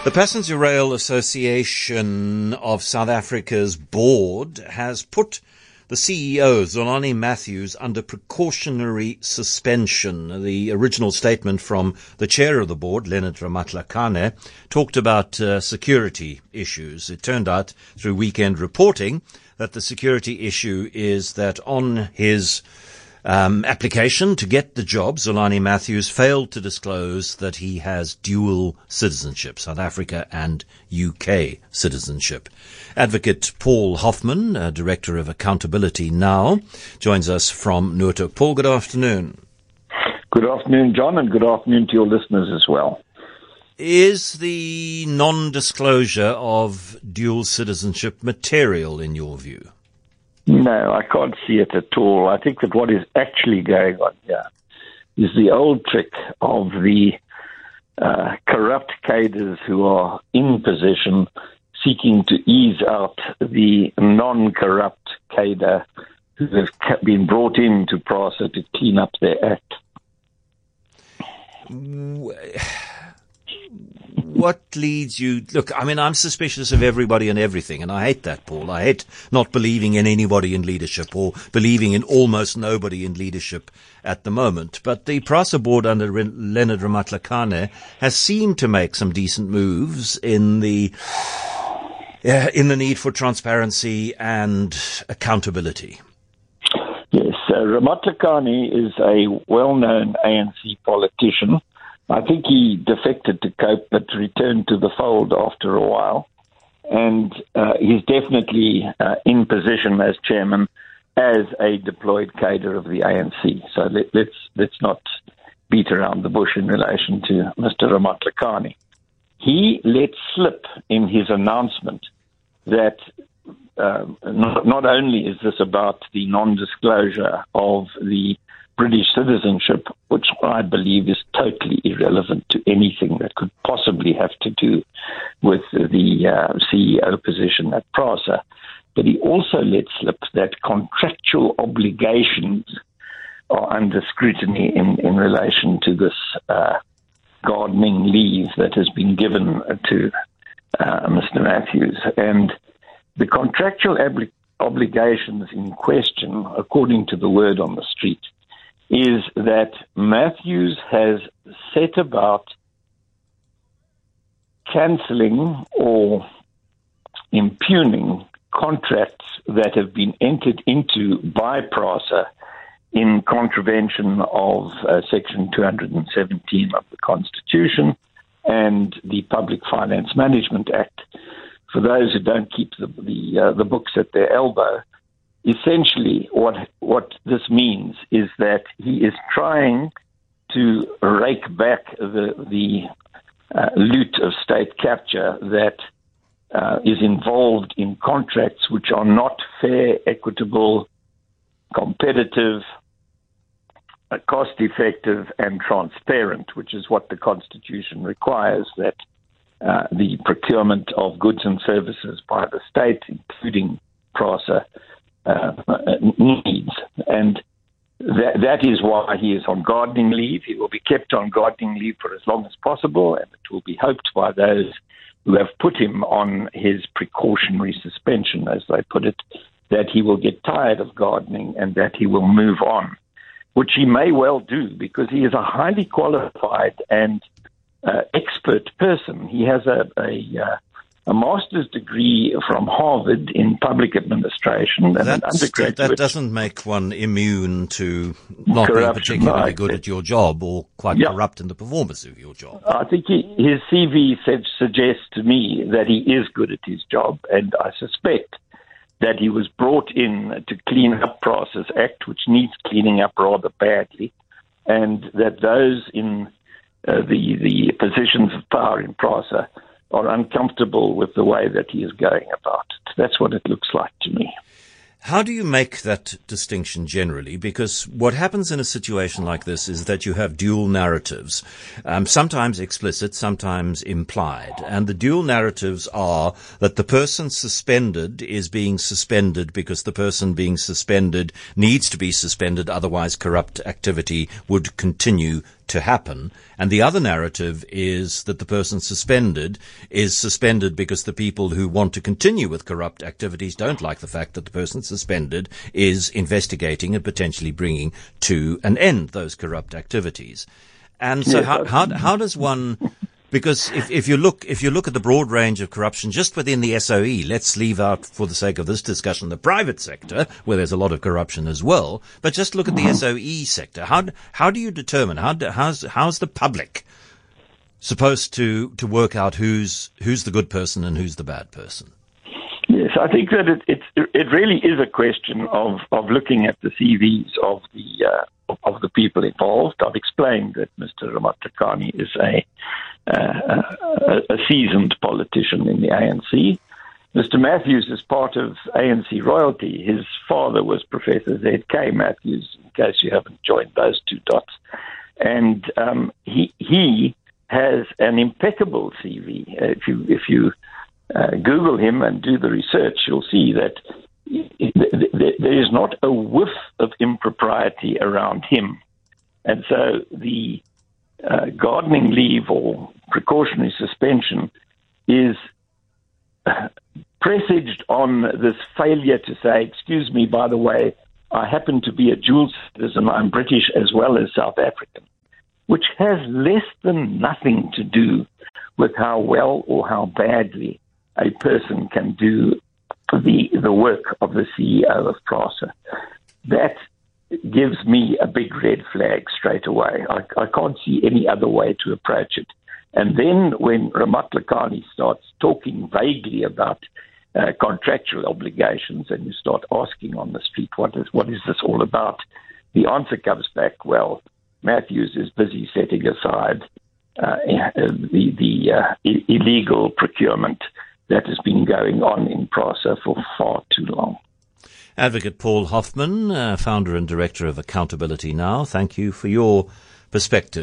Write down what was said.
The Passenger Rail Association of South Africa's board has put the CEO, Zolani Mathews, under precautionary suspension. The original statement from the chair of the board, Leonard Ramatlakane, talked about security issues. It turned out through weekend reporting that the security issue is that on his application to get the job, Zolani Mathews failed to disclose that he has dual citizenship, South Africa and UK citizenship. Advocate Paul Hoffman, Director of Accountability Now, joins us from Noordhoek. Paul, good afternoon. Good afternoon, John, and good afternoon to your listeners as well. Is the non-disclosure of dual citizenship material in your view? No, I can't see it at all. I think that what is actually going on here is the old trick of the corrupt cadres who are in position seeking to ease out the non-corrupt cadre who have been brought into PRASA to clean up their act. What leads you? Look, I mean, I'm suspicious of everybody and everything, and I hate that, Paul. I hate not believing in anybody in leadership or believing in almost nobody in leadership at the moment. But the PRASA board under Leonard Ramatlakane has seemed to make some decent moves in the need for transparency and accountability. Yes, Ramatlakane is a well-known ANC politician. I think he defected to COPE but returned to the fold after a while. And he's definitely in position as chairman as a deployed cadre of the ANC. So let's not beat around the bush in relation to Mr. Ramatlakane. He let slip in his announcement that not only is this about the non-disclosure of the British citizenship, which I believe is totally irrelevant to anything that could possibly have to do with the CEO position at PRASA, but he also let slip that contractual obligations are under scrutiny in relation to this gardening leave that has been given to Mr. Mathews. And the contractual obligations in question, according to the word on the street, is that Mathews has set about cancelling or impugning contracts that have been entered into by PRASA in contravention of Section 217 of the Constitution and the Public Finance Management Act. For those who don't keep the books at their elbow, essentially, what this means is that he is trying to rake back the loot of state capture that is involved in contracts which are not fair, equitable, competitive, cost-effective, and transparent, which is what the Constitution requires, that the procurement of goods and services by the state, including PRASA, needs. And that is why he is on gardening leave. He will be kept on gardening leave for as long as possible, and it will be hoped by those who have put him on his precautionary suspension, as they put it, that he will get tired of gardening and that he will move on, which he may well do because he is a highly qualified and expert person. He has a master's degree from Harvard in public administration and an undergraduate. That doesn't make one immune to not being particularly good at your job or quite corrupt in the performance of your job. I think his CV suggests to me that he is good at his job, and I suspect that he was brought in to clean up PRASA's act, which needs cleaning up rather badly, and that those in the positions of power in PRASA are uncomfortable with the way that he is going about it. That's what it looks like to me. How do you make that distinction generally? Because what happens in a situation like this is that you have dual narratives, sometimes explicit, sometimes implied. And the dual narratives are that the person suspended is being suspended because the person being suspended needs to be suspended, otherwise corrupt activity would continue to happen. And the other narrative is that the person suspended is suspended because the people who want to continue with corrupt activities don't like the fact that the person suspended is investigating and potentially bringing to an end those corrupt activities. And so how does one... Because if you look at the broad range of corruption just within the SOE, let's leave out, for the sake of this discussion, the private sector, where there's a lot of corruption as well, but just look at the SOE sector. How do you determine, how's the public supposed to work out who's the good person and who's the bad person? Yes, I think that it really is a question of looking at the CVs of the people involved. I've explained that Mr. Ramatlakane is a seasoned politician in the ANC. Mr. Matthews is part of ANC royalty. His father was Professor Z.K. Matthews, in case you haven't joined those two dots. And he has an impeccable CV. If you Google him and do the research, you'll see that there is not a whiff of impropriety around him. And so the gardening leave or precautionary suspension is presaged on this failure to say, excuse me, by the way, I happen to be a dual citizen, I'm British as well as South African, which has less than nothing to do with how well or how badly a person can do the work of the CEO of PRASA. That gives me a big red flag straight away. I can't see any other way to approach it. And then when Ramatlakane starts talking vaguely about contractual obligations and you start asking on the street, what is this all about? The answer comes back, well, Matthews is busy setting aside the illegal procurement that has been going on in PRASA for far too long. Advocate Paul Hoffman, founder and director of Accountability Now, thank you for your perspective.